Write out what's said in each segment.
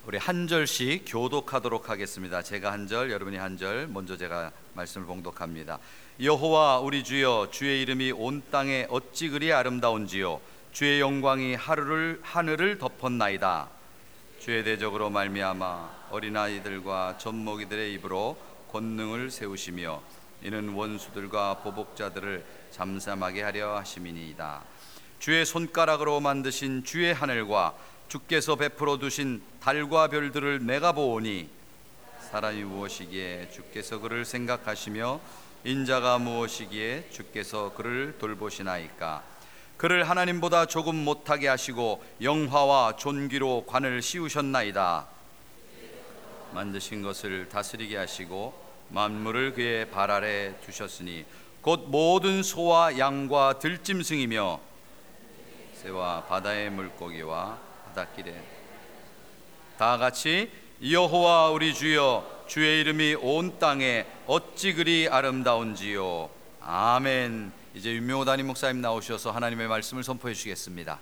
우리 한 절씩 교독하도록 하겠습니다. 제가 한 절, 여러분이 한 절, 먼저 제가 말씀을 봉독합니다. 여호와 우리 주여, 주의 이름이 온 땅에 어찌 그리 아름다운지요. 주의 영광이 하늘을 덮었나이다. 주의 대적으로 말미암아 어린아이들과 젖먹이들의 입으로 권능을 세우시며 이는 원수들과 보복자들을 잠잠하게 하려 하심이니이다. 주의 손가락으로 만드신 주의 하늘과 주께서 베풀어 두신 달과 별들을 내가 보오니 사람이 무엇이기에 주께서 그를 생각하시며 인자가 무엇이기에 주께서 그를 돌보시나이까. 그를 하나님보다 조금 못하게 하시고 영화와 존귀로 관을 씌우셨나이다. 만드신 것을 다스리게 하시고 만물을 그의 발 아래 두셨으니 곧 모든 소와 양과 들짐승이며 새와 바다의 물고기와 바닷길에 다 같이 여호와 우리 주여, 주의 이름이 온 땅에 어찌 그리 아름다운지요. 아멘. 이제 윤명호 담임 목사님 나오셔서 하나님의 말씀을 선포해 주시겠습니다.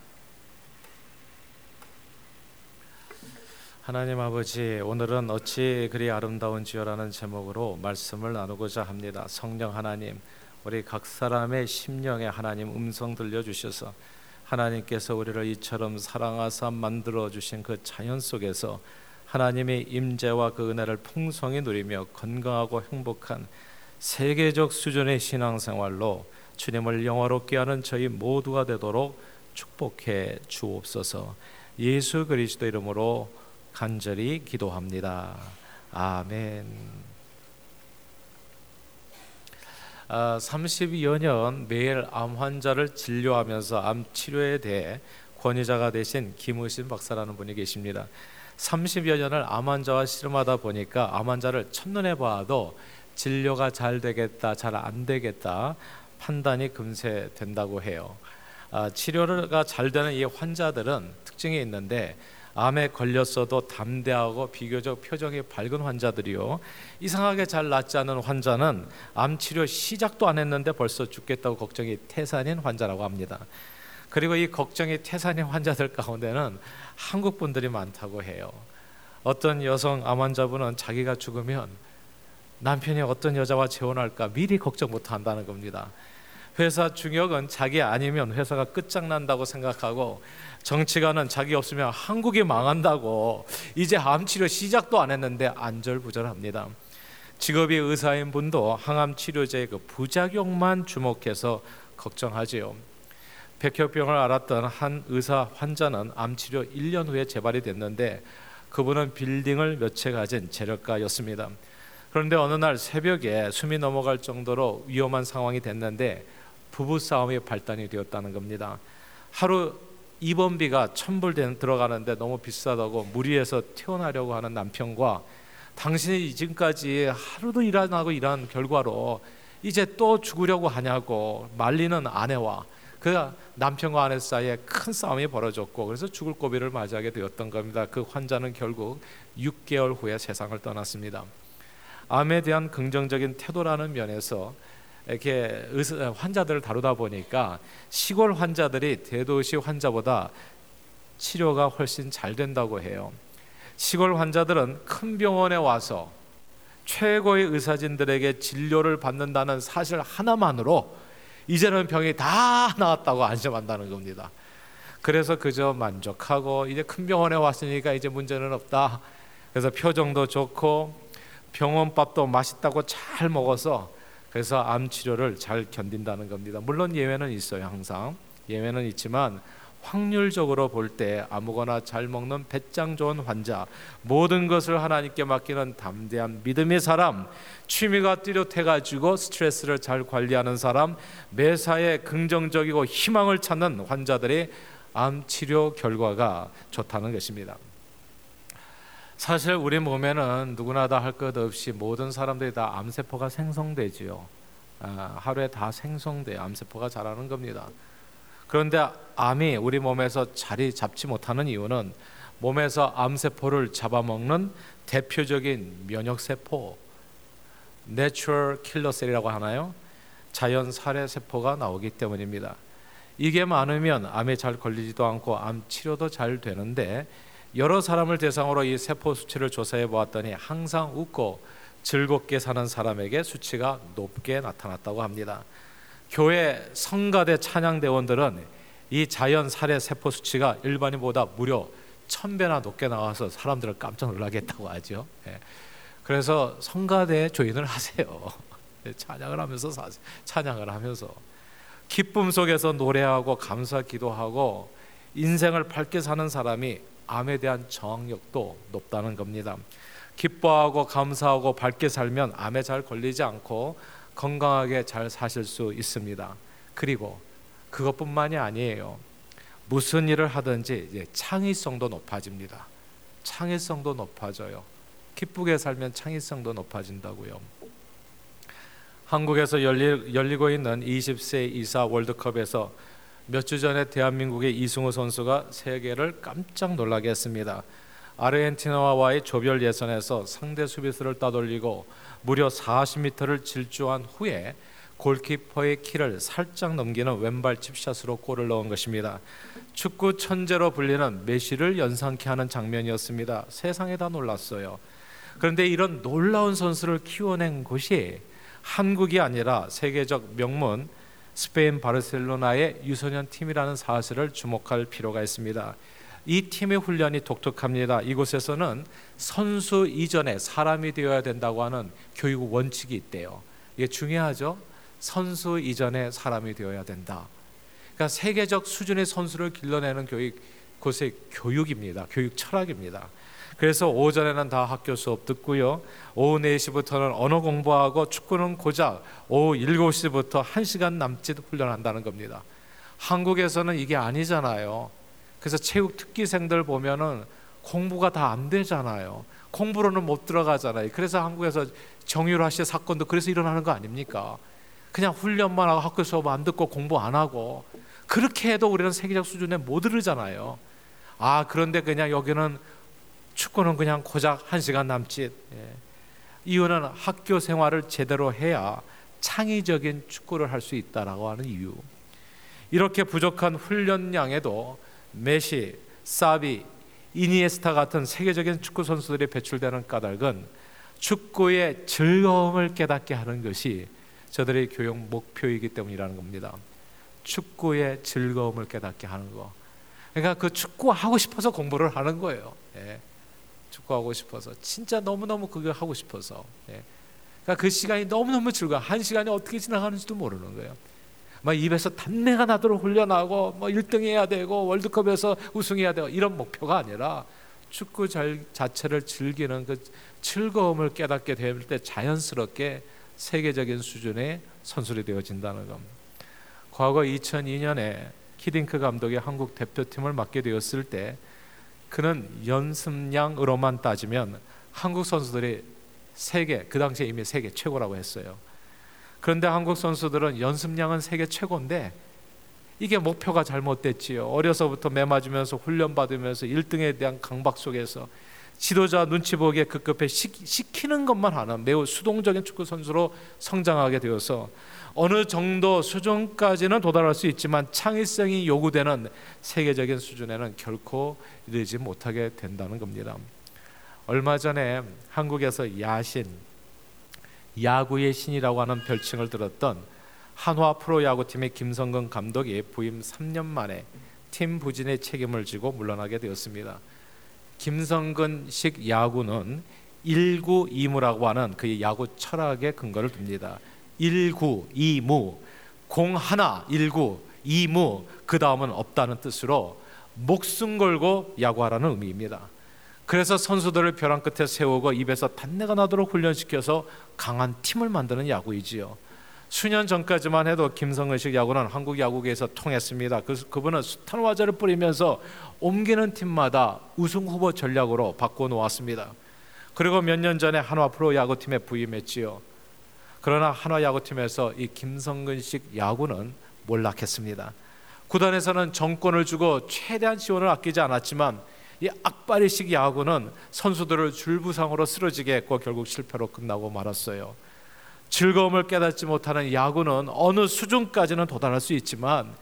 하나님 아버지, 오늘은 어찌 그리 아름다운지요라는 제목으로 말씀을 나누고자 합니다. 성령 하나님, 우리 각 사람의 심령에 하나님 음성 들려주셔서 하나님께서 우리를 이처럼 사랑하사 만들어주신 그 자연 속에서 하나님의 임재와 그 은혜를 풍성히 누리며 건강하고 행복한 세계적 수준의 신앙생활로 주님을 영화롭게 하는 저희 모두가 되도록 축복해 주옵소서. 예수 그리스도 이름으로 간절히 기도합니다. 아멘. 32여 년 매일 암 환자를 진료하면서 암 치료에 대해 권위자가 되신 김의신 박사라는 분이 계십니다. 30여 년을 암 환자와 씨름하다 보니까 암 환자를 첫눈에 봐도 진료가 잘 되겠다, 잘 안 되겠다 판단이 금세 된다고 해요. 치료가 잘 되는 이 환자들은 특징이 있는데, 암에 걸렸어도 담대하고 비교적 표정이 밝은 환자들이요, 이상하게 잘 낫지 않은 환자는 암 치료 시작도 안 했는데 벌써 죽겠다고 걱정이 태산인 환자라고 합니다. 그리고 이 걱정이 태산인 환자들 가운데는 한국 분들이 많다고 해요. 어떤 여성 암 환자분은 자기가 죽으면 남편이 어떤 여자와 재혼할까 미리 걱정 못 한다는 겁니다. 회사 중역은 자기 아니면 회사가 끝장난다고 생각하고, 정치가는 자기 없으면 한국이 망한다고 이제 암치료 시작도 안 했는데 안절부절합니다. 직업이 의사인 분도 항암 치료제의 그 부작용만 주목해서 걱정하지요. 백혈병을 앓았던 한 의사 환자는 암치료 1년 후에 재발이 됐는데, 그분은 빌딩을 몇 채 가진 재력가였습니다. 그런데 어느 날 새벽에 숨이 넘어갈 정도로 위험한 상황이 됐는데 부부싸움이 발단이 되었다는 겁니다. 하루 입원비가 1,000불 들어가는데 너무 비싸다고 무리해서 퇴원하려고 하는 남편과, 당신이 지금까지 하루도 일 안 하고 일한 결과로 이제 또 죽으려고 하냐고 말리는 아내와 그 남편과 아내 사이에 큰 싸움이 벌어졌고, 그래서 죽을 고비를 맞이하게 되었던 겁니다. 그 환자는 결국 6개월 후에 세상을 떠났습니다. 암에 대한 긍정적인 태도라는 면에서 이렇게 환자들을 다루다 보니까 시골 환자들이 대도시 환자보다 치료가 훨씬 잘 된다고 해요. 시골 환자들은 큰 병원에 와서 최고의 의사진들에게 진료를 받는다는 사실 하나만으로 이제는 병이 다 나았다고 안심한다는 겁니다. 그래서 그저 만족하고 이제 큰 병원에 왔으니까 이제 문제는 없다. 그래서 표정도 좋고 병원밥도 맛있다고 잘 먹어서 그래서 암 치료를 잘 견딘다는 겁니다. 물론 예외는 있어요. 항상 예외는 있지만 확률적으로 볼 때 아무거나 잘 먹는 배짱 좋은 환자, 모든 것을 하나님께 맡기는 담대한 믿음의 사람, 취미가 뚜렷해가지고 스트레스를 잘 관리하는 사람, 매사에 긍정적이고 희망을 찾는 환자들의 암 치료 결과가 좋다는 것입니다. 사실 우리 몸에는 누구나 다 할 것 없이 모든 사람들이 다 암세포가 생성되지요. 하루에 다 생성돼요. 암세포가 자라는 겁니다. 그런데 암이 우리 몸에서 자리 잡지 못하는 이유는 몸에서 암세포를 잡아먹는 대표적인 면역세포, 내추럴 킬러셀이라고 하나요? 자연 살해세포가 나오기 때문입니다. 이게 많으면 암에 잘 걸리지도 않고 암 치료도 잘 되는데, 여러 사람을 대상으로 이 세포 수치를 조사해 보았더니 항상 웃고 즐겁게 사는 사람에게 수치가 높게 나타났다고 합니다. 교회 성가대 찬양대원들은 이 자연 살해 세포 수치가 일반인보다 무려 1000배나 높게 나와서 사람들을 깜짝 놀라게 했다고 하죠. 그래서 성가대 조인을 하세요. 찬양을 하면서 찬양을 하면서 기쁨 속에서 노래하고 감사 기도하고 인생을 밝게 사는 사람이 암에 대한 저항력도 높다는 겁니다. 기뻐하고 감사하고 밝게 살면 암에 잘 걸리지 않고 건강하게 잘 사실 수 있습니다. 그리고 그것뿐만이 아니에요. 무슨 일을 하든지 이제 창의성도 높아집니다. 창의성도 높아져요. 기쁘게 살면 창의성도 높아진다고요. 한국에서 열리고 있는 20세 이사 월드컵에서 몇 주 전에 대한민국의 이승우 선수가 세계를 깜짝 놀라게 했습니다. 아르헨티나와의 조별 예선에서 상대 수비수를 따돌리고 무려 40m를 질주한 후에 골키퍼의 키를 살짝 넘기는 왼발 칩샷으로 골을 넣은 것입니다. 축구 천재로 불리는 메시를 연상케 하는 장면이었습니다. 세상에 다 놀랐어요. 그런데 이런 놀라운 선수를 키워낸 곳이 한국이 아니라 세계적 명문 스페인 바르셀로나의 유소년 팀이라는 사실을 주목할 필요가 있습니다. 이 팀의 훈련이 독특합니다. 이곳에서는 선수 이전에 사람이 되어야 된다고 하는 교육 원칙이 있대요. 이게 중요하죠. 선수 이전에 사람이 되어야 된다. 그러니까 세계적 수준의 선수를 길러내는 곳의 교육입니다. 교육 철학입니다. 그래서 오전에는 다 학교 수업 듣고요. 오후 4시부터는 언어 공부하고 축구는 고작 오후 7시부터 1시간 남짓 훈련한다는 겁니다. 한국에서는 이게 아니잖아요. 그래서 체육 특기생들 보면은 공부가 다 안 되잖아요. 공부로는 못 들어가잖아요. 그래서 한국에서 정유라 씨 사건도 그래서 일어나는 거 아닙니까? 그냥 훈련만 하고 학교 수업 안 듣고 공부 안 하고 그렇게 해도 우리는 세계적 수준에 못 이르잖아요. 그런데 그냥 여기는 축구는 그냥 고작 1시간 남짓. 이유는 학교 생활을 제대로 해야 창의적인 축구를 할 수 있다라고 하는 이유. 이렇게 부족한 훈련량에도 메시, 사비, 이니에스타 같은 세계적인 축구 선수들이 배출되는 까닭은 축구의 즐거움을 깨닫게 하는 것이 저들의 교육 목표이기 때문이라는 겁니다. 축구의 즐거움을 깨닫게 하는 거. 그러니까 그 축구하고 싶어서 공부를 하는 거예요. 축구하고 싶어서, 진짜 너무너무 그걸 하고 싶어서. 그러니까 그 시간이 너무너무 즐거워. 한 시간이 어떻게 지나가는지도 모르는 거예요. 막 입에서 단내가 나도록 훈련하고 뭐 1등 해야 되고 월드컵에서 우승해야 되고 이런 목표가 아니라 축구 자체를 즐기는 그 즐거움을 깨닫게 될 때 자연스럽게 세계적인 수준의 선수들이 되어진다는 겁니다. 과거 2002년에 히딩크 감독이 한국 대표팀을 맡게 되었을 때 그는 연습량으로만 따지면 한국 선수들이 그 당시에 이미 세계 최고라고 했어요. 그런데 한국 선수들은 연습량은 세계 최고인데 이게 목표가 잘못됐지요. 어려서부터 매 맞으면서 훈련받으면서 1등에 대한 강박 속에서 지도자 눈치 보기에 급급해 시키는 것만 하는 매우 수동적인 축구 선수로 성장하게 되어서 어느 정도 수준까지는 도달할 수 있지만 창의성이 요구되는 세계적인 수준에는 결코 이르지 못하게 된다는 겁니다. 얼마 전에 한국에서 야구의 신이라고 하는 별칭을 들었던 한화 프로야구팀의 김성근 감독이 부임 3년 만에 팀 부진의 책임을 지고 물러나게 되었습니다. 김성근식 야구는 1구 2무라고 하는 그 야구 철학의 근거를 둡니다. 1구 2무, 공 하나 1구 2무, 그 다음은 없다는 뜻으로 목숨 걸고 야구하라는 의미입니다. 그래서 선수들을 벼랑 끝에 세우고 입에서 단내가 나도록 훈련시켜서 강한 팀을 만드는 야구이지요. 수년 전까지만 해도 김성근식 야구는 한국 야구계에서 통했습니다. 그분은 숱한 화제를 뿌리면서 옮기는 팀마다 우승 후보 전략으로 바꿔놓았습니다. 그리고 몇 년 전에 한화 프로야구팀에 부임했지요. 그러나 한화 야구팀에서 이 김성근식 야구는 몰락했습니다. 구단에서는 정권을 주고 최대한 지원을 아끼지 않았지만 이 악바리식 야구는 선수들을 줄부상으로 쓰러지게 했고 결국 실패로 끝나고 말았어요. 즐거움을 깨닫지 못하는 야구는 어느 수준까지는 도달할 수 있지만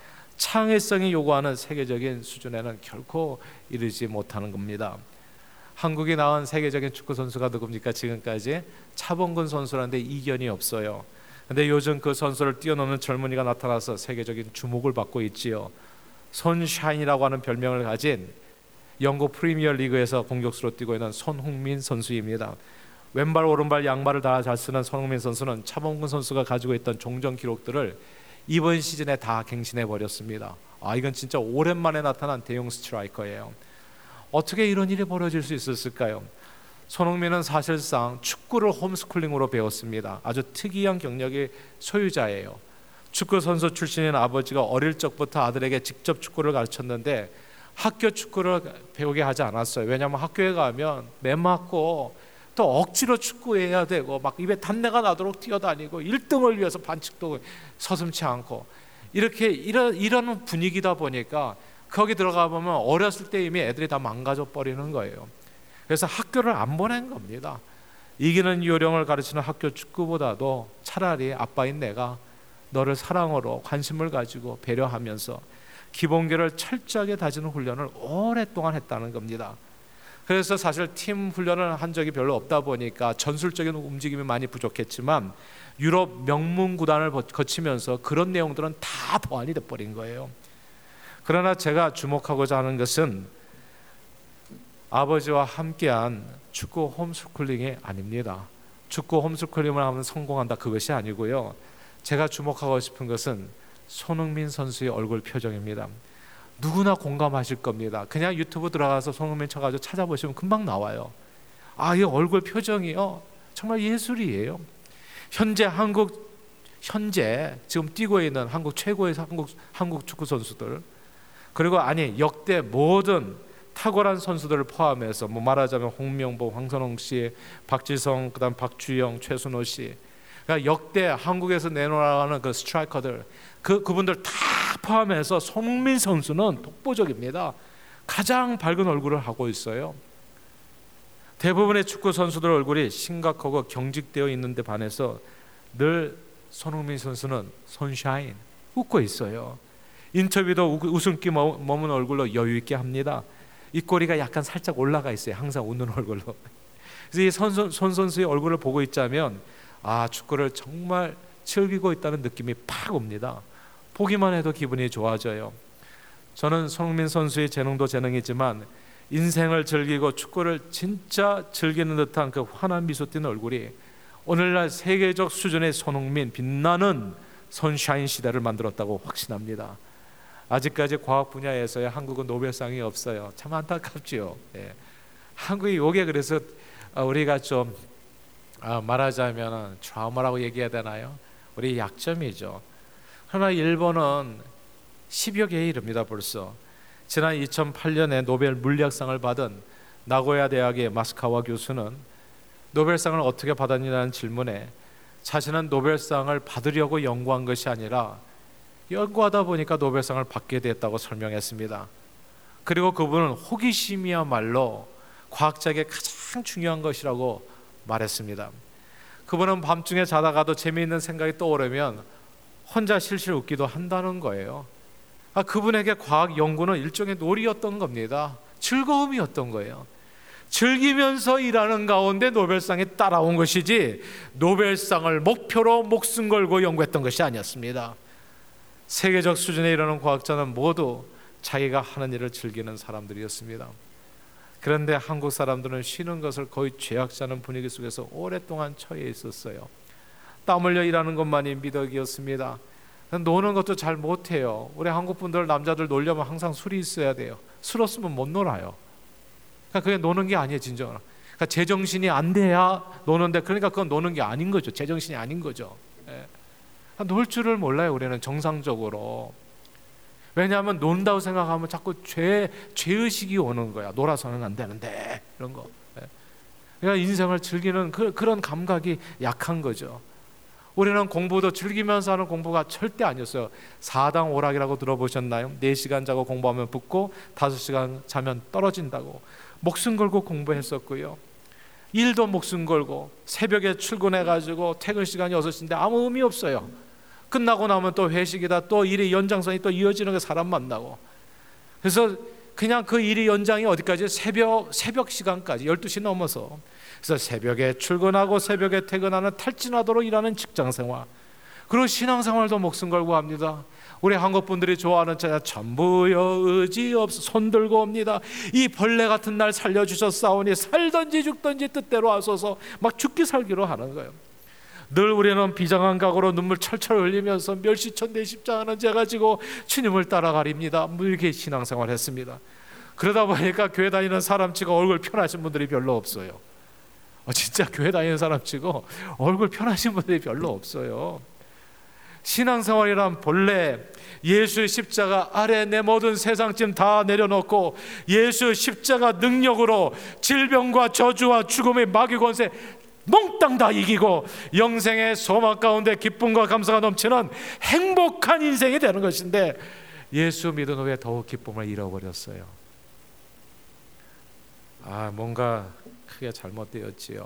창의성이 요구하는 세계적인 수준에는 결코 이르지 못하는 겁니다. 한국이 낳은 세계적인 축구 선수가 누굽니까? 지금까지 차범근 선수라는데 이견이 없어요. 근데 요즘 그 선수를 뛰어넘는 젊은이가 나타나서 세계적인 주목을 받고 있지요. 손샤인이라고 하는 별명을 가진 영국 프리미어 리그에서 공격수로 뛰고 있는 손흥민 선수입니다. 왼발 오른발 양발을 다 잘 쓰는 손흥민 선수는 차범근 선수가 가지고 있던 종전 기록들을 이번 시즌에 다 갱신해 버렸습니다. 이건 진짜 오랜만에 나타난 대형 스트라이커예요. 어떻게 이런 일이 벌어질 수 있었을까요? 손흥민은 사실상 축구를 홈스쿨링으로 배웠습니다. 아주 특이한 경력의 소유자예요. 축구 선수 출신인 아버지가 어릴 적부터 아들에게 직접 축구를 가르쳤는데 학교 축구를 배우게 하지 않았어요. 왜냐하면 학교에 가면 매 맞고 또 억지로 축구해야 되고 막 입에 단내가 나도록 뛰어다니고 1등을 위해서 반칙도 서슴지 않고 이렇게 이런 분위기다 보니까 거기 들어가 보면 어렸을 때 이미 애들이 다 망가져 버리는 거예요. 그래서 학교를 안 보낸 겁니다. 이기는 요령을 가르치는 학교 축구보다도 차라리 아빠인 내가 너를 사랑으로 관심을 가지고 배려하면서 기본기를 철저하게 다지는 훈련을 오랫동안 했다는 겁니다. 그래서 사실 팀 훈련을 한 적이 별로 없다 보니까 전술적인 움직임이 많이 부족했지만 유럽 명문 구단을 거치면서 그런 내용들은 다 보완이 돼버린 거예요. 그러나 제가 주목하고자 하는 것은 아버지와 함께한 축구 홈스쿨링이 아닙니다. 축구 홈스쿨링을 하면 성공한다, 그것이 아니고요. 제가 주목하고 싶은 것은 손흥민 선수의 얼굴 표정입니다. 누구나 공감하실 겁니다. 그냥 유튜브 들어가서 손흥민 쳐가지고 찾아보시면 금방 나와요. 이 얼굴 표정이요 정말 예술이에요. 현재 지금 뛰고 있는 한국 최고의 한국 축구 선수들, 그리고 역대 모든 탁월한 선수들을 포함해서 말하자면 홍명보, 황선홍 씨, 박지성, 그다음 박주영, 최순호 씨, 그러니까 역대 한국에서 내놓아가는 그 스트라이커들, 그분들 다 포함해서 손흥민 선수는 독보적입니다. 가장 밝은 얼굴을 하고 있어요. 대부분의 축구 선수들 얼굴이 심각하고 경직되어 있는데 반해서 늘 손흥민 선수는 선샤인, 웃고 있어요. 인터뷰도 웃음기 머문 얼굴로 여유 있게 합니다. 입꼬리가 약간 살짝 올라가 있어요. 항상 웃는 얼굴로. 그래서 이 손 선수의 얼굴을 보고 있자면 축구를 정말 즐기고 있다는 느낌이 팍 옵니다. 보기만 해도 기분이 좋아져요. 저는 손흥민 선수의 재능도 재능이지만 인생을 즐기고 축구를 진짜 즐기는 듯한 그 환한 미소 띤 얼굴이 오늘날 세계적 수준의 손흥민, 빛나는 선샤인 시대를 만들었다고 확신합니다. 아직까지 과학 분야에서의 한국은 노벨상이 없어요. 참 안타깝지요. 한국이 요게 그래서 우리가 좀 말하자면 트라우마라고 얘기해야 되나요? 우리 약점이죠. 그러나 일본은 10여 개에 이릅니다. 벌써 지난 2008년에 노벨 물리학상을 받은 나고야 대학의 마스카와 교수는 노벨상을 어떻게 받았냐는 질문에 자신은 노벨상을 받으려고 연구한 것이 아니라 연구하다 보니까 노벨상을 받게 됐다고 설명했습니다. 그리고 그분은 호기심이야말로 과학자에게 가장 중요한 것이라고 말했습니다. 그분은 밤중에 자다가도 재미있는 생각이 떠오르면 혼자 실실 웃기도 한다는 거예요. 그분에게 과학 연구는 일종의 놀이였던 겁니다. 즐거움이었던 거예요. 즐기면서 일하는 가운데 노벨상이 따라온 것이지 노벨상을 목표로 목숨 걸고 연구했던 것이 아니었습니다. 세계적 수준에 이르는 과학자는 모두 자기가 하는 일을 즐기는 사람들이었습니다. 그런데 한국 사람들은 쉬는 것을 거의 죄악자는 분위기 속에서 오랫동안 처해 있었어요. 땀 흘려 일하는 것만이 미덕이었습니다. 노는 것도 잘 못해요. 우리 한국 분들 남자들 놀려면 항상 술이 있어야 돼요. 술 없으면 못 놀아요. 그러니까 그게 노는 게 아니에요, 진정으로. 그러니까 제정신이 안 돼야 노는데, 그러니까 그건 노는 게 아닌 거죠. 제정신이 아닌 거죠. 놀 줄을 몰라요, 우리는 정상적으로. 왜냐하면 논다고 생각하면 자꾸 죄의식이 오는 거야. 놀아서는 안 되는데 이런 거. 그러니까 인생을 즐기는 그런 감각이 약한 거죠. 우리는 공부도 즐기면서 하는 공부가 절대 아니었어요. 4당 오락이라고 들어보셨나요? 4시간 자고 공부하면 붙고 5시간 자면 떨어진다고 목숨 걸고 공부했었고요. 일도 목숨 걸고 새벽에 출근해가지고 퇴근 시간이 6시인데 아무 의미 없어요. 끝나고 나면 또 회식이다, 또 일이 연장선이 또 이어지는 거, 사람 만나고. 그래서 그냥 그 일이 연장이 어디까지? 새벽 시간까지, 12시 넘어서. 그래서 새벽에 출근하고 새벽에 퇴근하는 탈진하도록 일하는 직장생활, 그리고 신앙생활도 목숨 걸고 합니다. 우리 한국 분들이 좋아하는 찬양, 전부여 의지 없어 손 들고 옵니다. 이 벌레 같은 날 살려주셨사오니 살든지 죽든지 뜻대로 하소서, 막 죽기 살기로 하는 거예요. 늘 우리는 비장한 각오로 눈물 철철 흘리면서 멸시천대 십자가는 제가 지고 주님을 따라가립니다. 이렇게 신앙생활 했습니다. 그러다 보니까 교회 다니는 사람 치고 얼굴 편하신 분들이 별로 없어요. 진짜 교회 다니는 사람 치고 얼굴 편하신 분들이 별로 없어요. 신앙생활이란 본래 예수의 십자가 아래 내 모든 세상짐 다 내려놓고 예수의 십자가 능력으로 질병과 저주와 죽음의 마귀 권세 몽땅 다 이기고 영생의 소망 가운데 기쁨과 감사가 넘치는 행복한 인생이 되는 것인데, 예수 믿은 후에 더욱 기쁨을 잃어버렸어요. 뭔가 크게 잘못되었지요.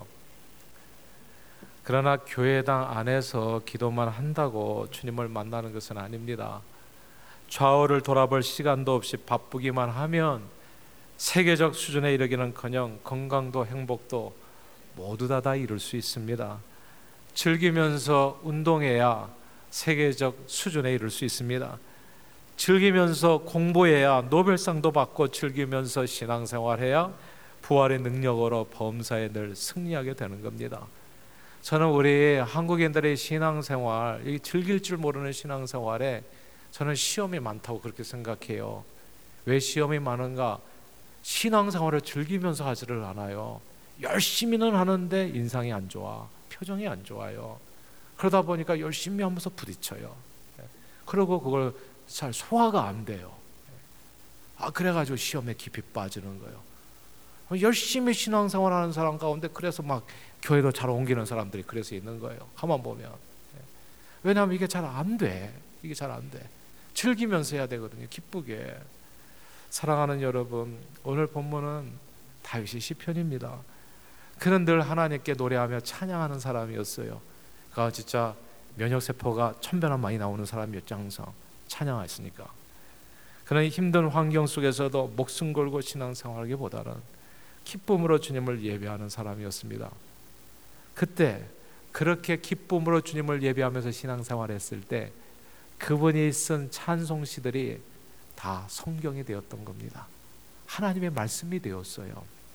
그러나 교회당 안에서 기도만 한다고 주님을 만나는 것은 아닙니다. 좌우를 돌아볼 시간도 없이 바쁘기만 하면 세계적 수준에 이르기는커녕 건강도 행복도 모두 다 이룰 수 있습니다. 즐기면서 운동해야 세계적 수준에 이룰 수 있습니다. 즐기면서 공부해야 노벨상도 받고, 즐기면서 신앙생활해야 부활의 능력으로 범사에 늘 승리하게 되는 겁니다. 저는 우리 한국인들의 신앙생활, 이 즐길 줄 모르는 신앙생활에 저는 시험이 많다고 그렇게 생각해요. 왜 시험이 많은가? 신앙생활을 즐기면서 하지를 않아요. 열심히는 하는데 인상이 안 좋아, 표정이 안 좋아요. 그러다 보니까 열심히 하면서 부딪혀요. 그리고 그걸 잘 소화가 안 돼요. 그래가지고 시험에 깊이 빠지는 거예요. 열심히 신앙생활하는 사람 가운데 그래서 막 교회도 잘 옮기는 사람들이 그래서 있는 거예요. 가만 보면. 왜냐하면 이게 잘 안 돼. 이게 잘 안 돼. 즐기면서 해야 되거든요. 기쁘게. 사랑하는 여러분, 오늘 본문은 다윗의 시편입니다. 그는 늘 하나님께 노래하며 찬양하는 사람이었어요. 그가 진짜 면역세포가 1000배나 많이 나오는 사람이었죠. 항상 찬양했으니까. 그는 힘든 환경 속에서도 목숨 걸고 신앙생활하기보다는 기쁨으로 주님을 예배하는 사람이었습니다. 그때 그렇게 기쁨으로 주님을 예배하면서 신앙생활했을 때 그분이 쓴 찬송시들이 다 성경이 되었던 겁니다. 하나님의 말씀이 되었어요.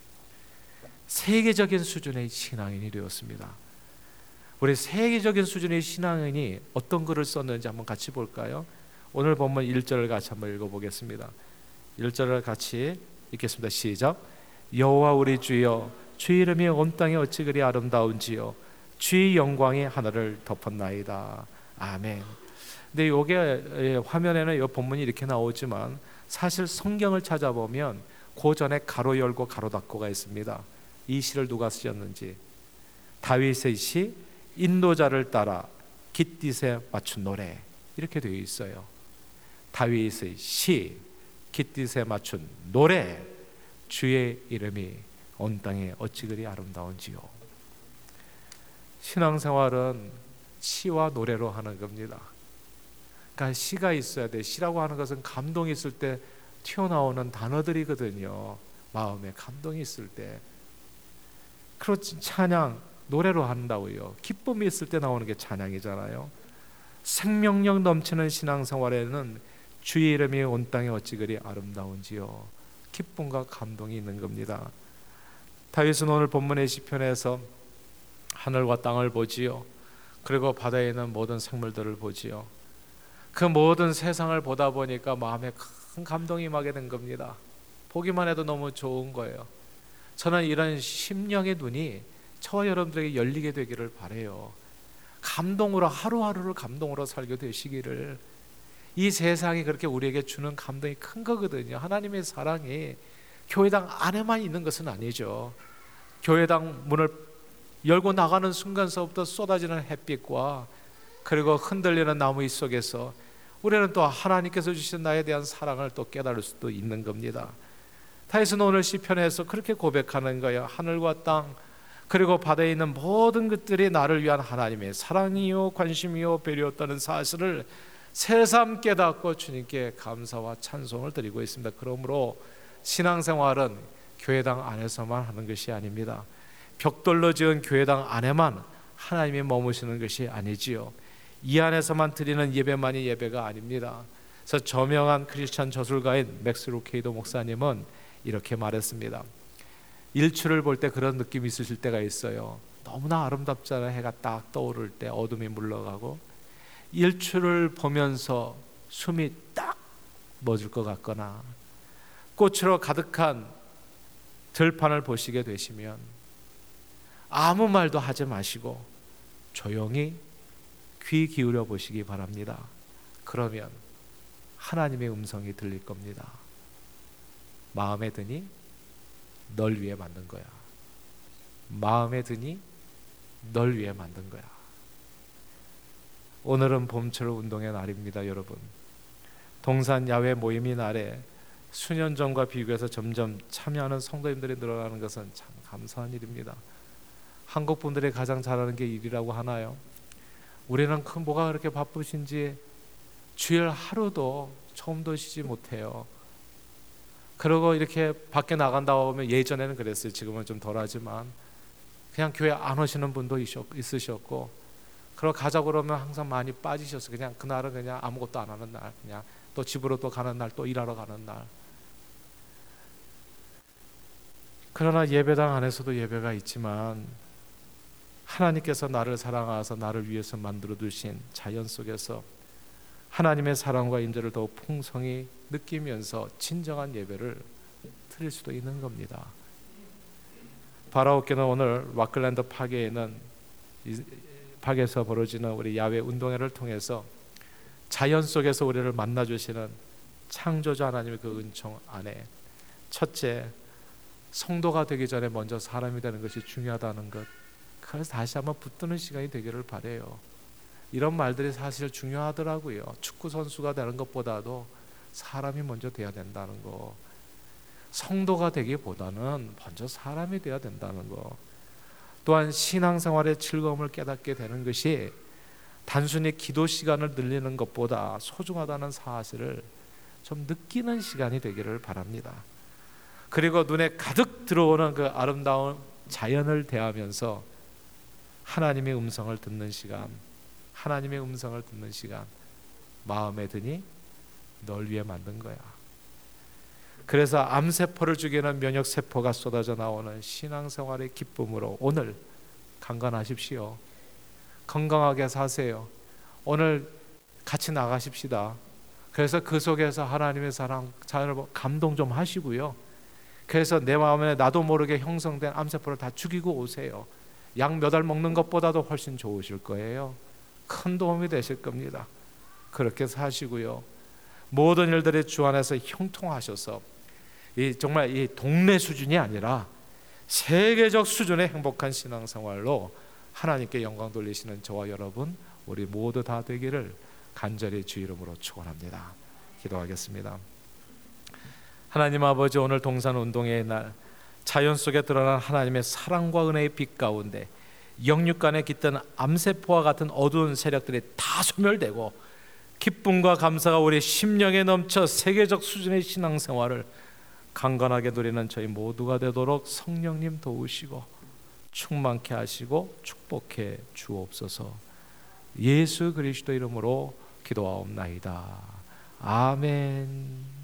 세계적인 수준의 신앙인이 되었습니다. 우리 세계적인 수준의 신앙인이 어떤 글을 썼는지 한번 같이 볼까요? 오늘 본문 1절을 같이 한번 읽어보겠습니다. 1절을 같이 읽겠습니다. 시작. 여호와 우리 주여, 주의 이름이 온 땅에 어찌 그리 아름다운지요, 주의 영광이 하늘을 덮었나이다. 아멘. 근데 이게 화면에는 이 본문이 이렇게 나오지만 사실 성경을 찾아보면 그 전에 가로 열고 가로 닫고가 있습니다. 이 시를 누가 쓰셨는지, 다윗의 시 인도자를 따라 깃딧에 맞춘 노래, 이렇게 되어 있어요. 다윗의 시 깃딧에 맞춘 노래, 주의 이름이 온 땅에 어찌 그리 아름다운지요. 신앙생활은 시와 노래로 하는 겁니다. 그러니까 시가 있어야 돼. 시라고 하는 것은 감동이 있을 때 튀어나오는 단어들이거든요. 마음에 감동이 있을 때. 그렇지, 찬양 노래로 한다고요. 기쁨이 있을 때 나오는 게 찬양이잖아요. 생명력 넘치는 신앙생활에는 주의 이름이 온 땅에 어찌 그리 아름다운지요, 기쁨과 감동이 있는 겁니다. 다윗은 오늘 본문의 시편에서 하늘과 땅을 보지요. 그리고 바다에 있는 모든 생물들을 보지요. 그 모든 세상을 보다 보니까 마음에 큰 감동이 임하게 된 겁니다. 보기만 해도 너무 좋은 거예요. 저는 이런 심령의 눈이 저와 여러분들에게 열리게 되기를 바라요. 감동으로, 하루하루를 감동으로 살게 되시기를. 이 세상이 그렇게 우리에게 주는 감동이 큰 거거든요. 하나님의 사랑이 교회당 안에만 있는 것은 아니죠. 교회당 문을 열고 나가는 순간서부터 쏟아지는 햇빛과 그리고 흔들리는 나무 잎 속에서 우리는 또 하나님께서 주신 나에 대한 사랑을 또 깨달을 수도 있는 겁니다. 다윗은 오늘 시편에서 그렇게 고백하는 거예요. 하늘과 땅, 그리고 바다에 있는 모든 것들이 나를 위한 하나님의 사랑이요 관심이요 배려였다는 사실을 새삼 깨닫고 주님께 감사와 찬송을 드리고 있습니다. 그러므로 신앙생활은 교회당 안에서만 하는 것이 아닙니다. 벽돌로 지은 교회당 안에만 하나님이 머무시는 것이 아니지요. 이 안에서만 드리는 예배만이 예배가 아닙니다. 그래서 저명한 크리스찬 저술가인 맥스 루케이도 목사님은 이렇게 말했습니다. 일출을 볼 때 그런 느낌이 있으실 때가 있어요. 너무나 아름답잖아요. 해가 딱 떠오를 때 어둠이 물러가고 일출을 보면서 숨이 딱 멎을 것 같거나 꽃으로 가득한 들판을 보시게 되시면 아무 말도 하지 마시고 조용히 귀 기울여 보시기 바랍니다. 그러면 하나님의 음성이 들릴 겁니다. 마음에 드니? 널 위해 만든 거야. 마음에 드니? 널 위해 만든 거야. 오늘은 봄철 운동의 날입니다, 여러분. 동산 야외 모임이 날에 수년 전과 비교해서 점점 참여하는 성도님들이 늘어나는 것은 참 감사한 일입니다. 한국 분들이 가장 잘하는 게 일이라고 하나요? 우리는 뭐가 그렇게 바쁘신지 주일 하루도 처음도 쉬지 못해요. 그러고 이렇게 밖에 나간다 하면 예전에는 그랬어요. 지금은 좀 덜하지만 그냥 교회 안 오시는 분도 있으셨고, 그러고 가자고 그러면 항상 많이 빠지셨어요. 그냥 그날은 그냥 아무것도 안 하는 날, 그냥 또 집으로 또 가는 날, 또 일하러 가는 날. 그러나 예배당 안에서도 예배가 있지만 하나님께서 나를 사랑하셔서 나를 위해서 만들어 두신 자연 속에서 하나님의 사랑과 임재를 더욱 풍성히 느끼면서 진정한 예배를 드릴 수도 있는 겁니다. 바라오께는 오늘 와클랜드 파게에는 파게에서 벌어지는 우리 야외 운동회를 통해서 자연 속에서 우리를 만나주시는 창조주 하나님의 그 은총 안에, 첫째, 성도가 되기 전에 먼저 사람이 되는 것이 중요하다는 것, 그래서 다시 한번 붙드는 시간이 되기를 바라요. 이런 말들이 사실 중요하더라고요. 축구 선수가 되는 것보다도 사람이 먼저 돼야 된다는 거, 성도가 되기보다는 먼저 사람이 돼야 된다는 거, 또한 신앙생활의 즐거움을 깨닫게 되는 것이 단순히 기도 시간을 늘리는 것보다 소중하다는 사실을 좀 느끼는 시간이 되기를 바랍니다. 그리고 눈에 가득 들어오는 그 아름다운 자연을 대하면서 하나님의 음성을 듣는 시간, 하나님의 음성을 듣는 시간, 마음에 드니? 널 위해 만든 거야. 그래서 암세포를 죽이는 면역세포가 쏟아져 나오는 신앙생활의 기쁨으로 오늘 강건하십시오. 건강하게 사세요. 오늘 같이 나가십시다. 그래서 그 속에서 하나님의 사랑, 자연을 감동 좀 하시고요. 그래서 내 마음에 나도 모르게 형성된 암세포를 다 죽이고 오세요. 약 몇 알 먹는 것보다도 훨씬 좋으실 거예요. 큰 도움이 되실 겁니다. 그렇게 사시고요. 모든 일들이 주 안에서 형통하셔서 정말 이 동네 수준이 아니라 세계적 수준의 행복한 신앙생활로 하나님께 영광 돌리시는 저와 여러분, 우리 모두 다 되기를 간절히 주 이름으로 축원합니다. 기도하겠습니다. 하나님 아버지, 오늘 동산운동회의 날 자연 속에 드러난 하나님의 사랑과 은혜의 빛 가운데 영육간에 깃든 암세포와 같은 어두운 세력들이 다 소멸되고 기쁨과 감사가 우리 심령에 넘쳐 세계적 수준의 신앙생활을 강건하게 누리는 저희 모두가 되도록 성령님 도우시고 충만케 하시고 축복해 주옵소서. 예수 그리스도 이름으로 기도하옵나이다. 아멘.